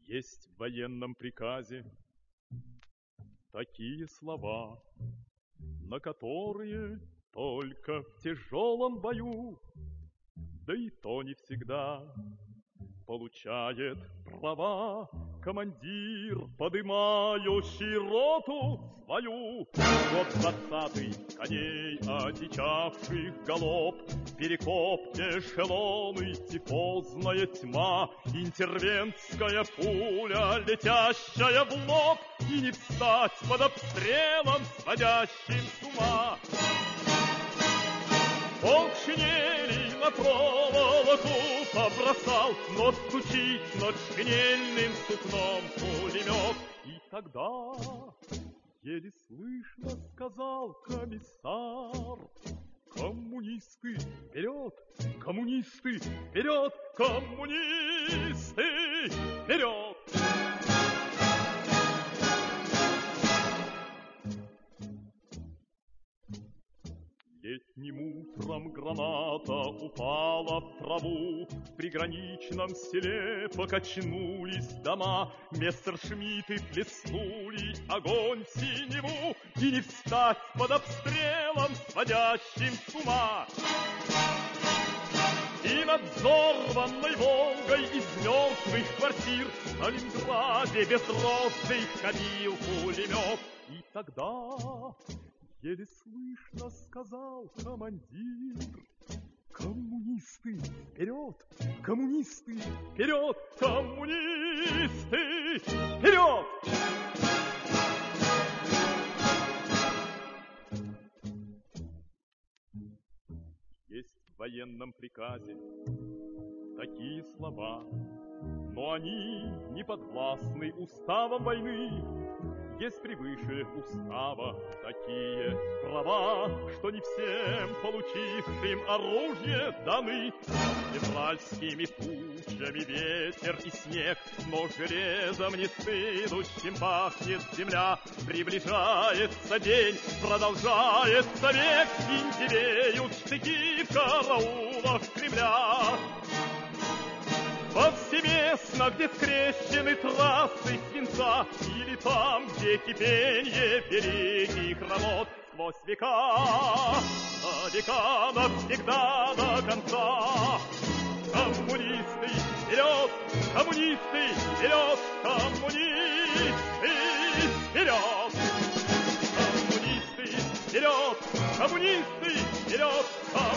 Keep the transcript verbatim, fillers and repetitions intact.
Есть в военном приказе такие слова, на которые только в тяжелом бою, да и то не всегда, получает права командир, подымающий роту свою. Вот двадцатый коней, одичавших галоп, перекопки, эшелоны, тифозная тьма, интервентская пуля, летящая в лоб, и не встать под обстрелом, сводящим с ума. Полк шинели на проволоку побросал, но стучит над шинельным сукном пулемет. И тогда еле слышно сказал комиссар: коммунисты вперед, коммунисты вперед, коммунисты вперед! Летним утром граната упала в траву, в приграничном селе покачнулись дома, мессершмитты плеснули огонь в синеву, и не встать под обстрелом, сводящим с ума. И над взорванной Волгой из мертвых квартир в Сталинграде безродный ходил пулемет. И тогда еле слышно сказал командир: коммунисты вперед, коммунисты вперед, коммунисты вперед! Есть в военном приказе такие слова, но они не подвластны уставам войны. Есть превыше устава такие права, что не всем получившим оружие даны. Февральскими тучами ветер и снег, но железом не стынущим пахнет земля. Приближается день, продолжается век, и зеленеют штыки в караулах Кремля. Повсеместно, где скрещены трассы свинца, или там, где кипенье великих работ, сквозь века, на века навсегда до конца. Коммунисты вперед, коммунисты вперед, коммунисты вперед! Коммунисты вперед, коммунисты вперед!